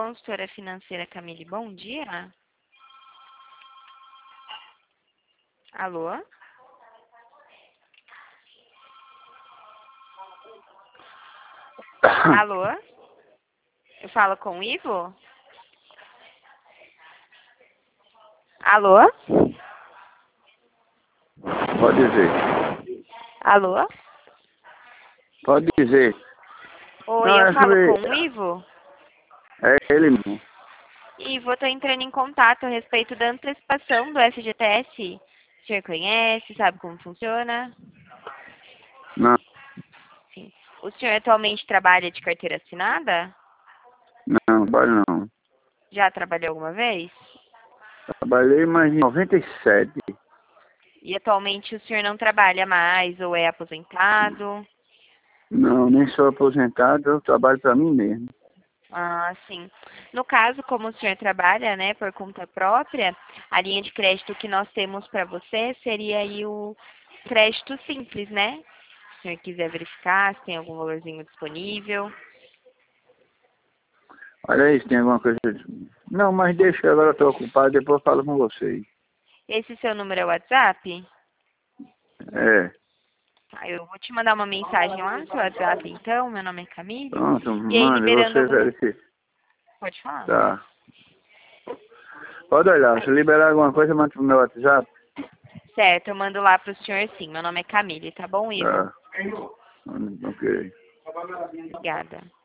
consultora financeira Camille, bom dia. Alô? Alô? Eu falo com o Ivo? Alô? Pode dizer. Alô? Pode dizer. Oi, Não, eu é falo sobre... com o Ivo? É ele mesmo. Ivo, eu tô entrando em contato a respeito da antecipação do FGTS. O senhor conhece, sabe como funciona? Não, Sim. O senhor atualmente trabalha de carteira assinada? não, trabalho não. Já trabalhou alguma vez? Trabalhei, mas em 97. E atualmente o senhor não trabalha mais ou é aposentado? Não, nem sou aposentado, eu trabalho para mim mesmo. Ah, sim. No caso, como o senhor trabalha, né, por conta própria, a linha de crédito que nós temos para você seria aí o crédito simples, né? Se o senhor quiser verificar se tem algum valorzinho disponível. Olha aí, se tem alguma coisa... Não, mas deixa que agora eu estou ocupado, depois eu falo com vocês. Esse seu número é o WhatsApp? É, Tá, eu vou te mandar uma mensagem lá no seu WhatsApp, então. Meu nome é Camille. pronto, E aí, mande, liberando você alguma... verifica. Pode falar. Tá. Pode olhar, se liberar alguma coisa, manda pro meu WhatsApp. Certo, eu mando lá pro senhor sim. Meu nome é Camille, tá bom, Ivo? Tá. Ok. Obrigada.